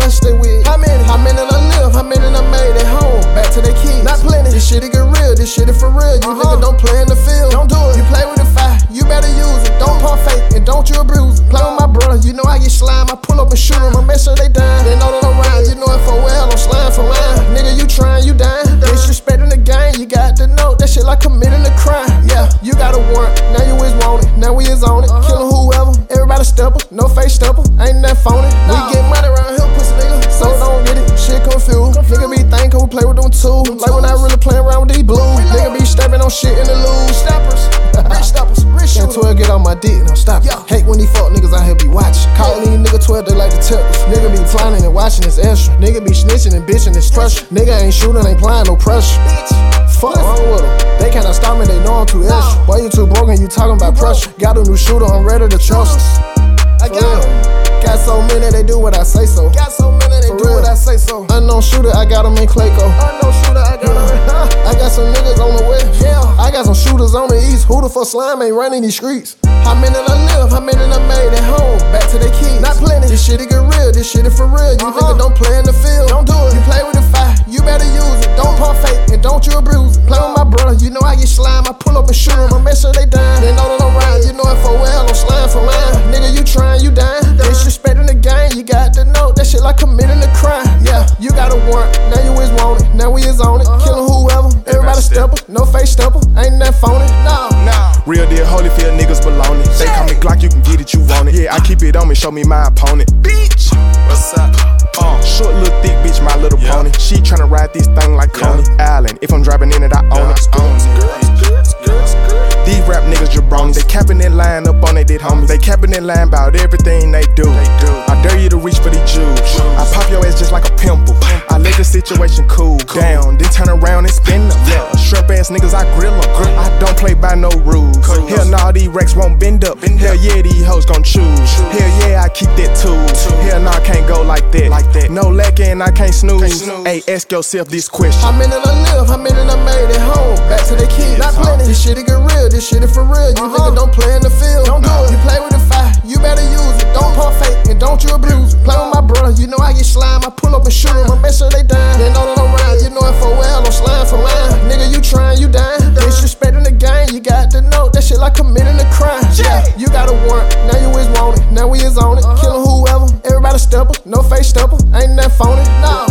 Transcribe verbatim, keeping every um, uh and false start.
I stay with? How many? How many I live? How many I made at home? Back to their kids. Not plenty. This shit it get real. This shit it for real. You uh-huh. nigga don't play in the field. Don't do it. You play with the fire. You better use it. Don't pump fake and don't you abuse it. Play with my brother. You know I get slime. I pull up and shoot them. I make sure they dying. They know that I'm around. You know it for well. I'm slime for mine. Nigga, you trying, you dying. Disrespecting the game. You got to know that shit like committing a crime. Yeah, you got a warrant. Now you is want it. Now we is on it. Killing whoever. Everybody stepper. No face stepper. Ain't that phony. We get money around here, pussy nigga. So don't get it. Shit confused. Nigga be thinking we play with them too. Like when I really play around with these blues. Nigga be stepping on shit in the loose. Steppers. Rich steppers. Rich shooters. twelve get on my dick. No stop. Yeah. Hate when these fuck niggas out here be watching. Calling these nigga twelve, they like to tell us. Nigga be flying and watching it's extra. Nigga be snitching and bitching it's trust. Nigga ain't shooting, ain't playing no pressure. Fuck wrong with them. They cannot stop me, they know I'm too extra. Boy, you too broken, you talking about pressure. Got a new shooter, I'm ready to trust. I got him. Got so many, they do what I say so. Got so many, they do what I say so. Unknown shooter, I got him in Clayco. Unknown shooter, I got him. I got some niggas on the west. Yeah. I got some shooters on the east. Who the fuck slime ain't running these streets? How many I live? How many I made at home? Back to their kids. Not plenty. This shit it get real. This shit it for real. You uh-huh. nigga don't play in the field. Don't do it. You play with the fire. You better use it. Don't pump fake and don't you abuse it. Play with my brother. You know I get slime. I pull up and shoot them. I make sure they dying. They know that I'm around. You know it for well. I'm slime for mine. Nigga, you trying, you dying. Disrespecting the game. You got to know that shit like committing a crime. Yeah, you got a warrant. Now you is want it. Now we is on it. Uh-huh. Killing whoever. Everybody stepper. No face stepper. Ain't that phony? No. No. Real deal Holyfield niggas belong it. They call me Glock, you can get it, you want it. Yeah, I keep it on me, show me my opponent. Bitch, what's up? Uh, short little thick bitch, my little yeah. pony. She tryna ride this thing like Coney yeah. Island. If I'm driving in it, I own yeah, it. Own it. These rap niggas jabroni. They capping that line up on it, dead homies. They capping that line about everything they do. they do. I dare you to reach for these jewels. I pop your ass just like a pimple. I let the situation cool, cool. down, then turn around and spin them. Yeah. Shrimp ass niggas, I grill them. Grill. I don't play by no rules. Cool. Hell nah, these racks won't bend up. Bend Hell yeah, these hoes gon' choose. choose. Hell yeah, I keep that tool. tool. Hell nah, I can't go like that. Like that. No lacking, I can't snooze. Hey, ask yourself this question. How many I live? How many I made at home? Back to their kids. Not plenty. This shit it get real. This shit it for real. You uh-huh. nigga don't play in the field. Don't do it. You play with the fire. You better use it. Don't pump fake and don't you abuse it. Play with my brother. You know I get slime. I pull up and shoot them. I make sure they dying. They know that I'm around. You know it for well. I'm slime for mine. Nigga, you trying, you dying. Disrespecting the game. You got to know that shit like committing a crime. Yeah, you got a warrant. Now you is want it. Now we is on it. Uh-huh. Killing whoever. Everybody stepper. No face stepper. Ain't that phony? No.